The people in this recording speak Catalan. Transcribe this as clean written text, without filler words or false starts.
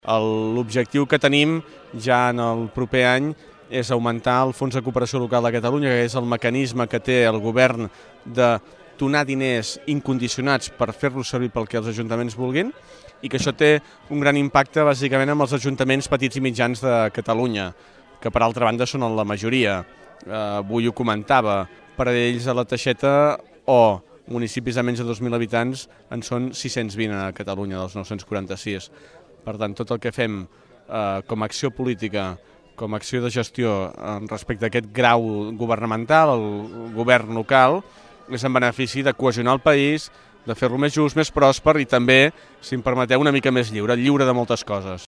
L'objectiu que tenim ja en el proper any és augmentar el Fons de Cooperació Local de Catalunya, que és el mecanisme que té el govern de donar diners incondicionats per fer-los servir pel que els ajuntaments vulguin, i que això té un gran impacte bàsicament amb els ajuntaments petits i mitjans de Catalunya, que per altra banda són la majoria. Avui ho comentava, per a ells a la Teixeta o municipis de menys de 2.000 habitants en són 620 a Catalunya, dels 946. Per tant, tot el que fem com a acció política, com a acció de gestió respecte a aquest grau governamental, el govern local, és en benefici de cohesionar el país, de fer-lo més just, més pròsper i també, si em permeteu, una mica més lliure de moltes coses.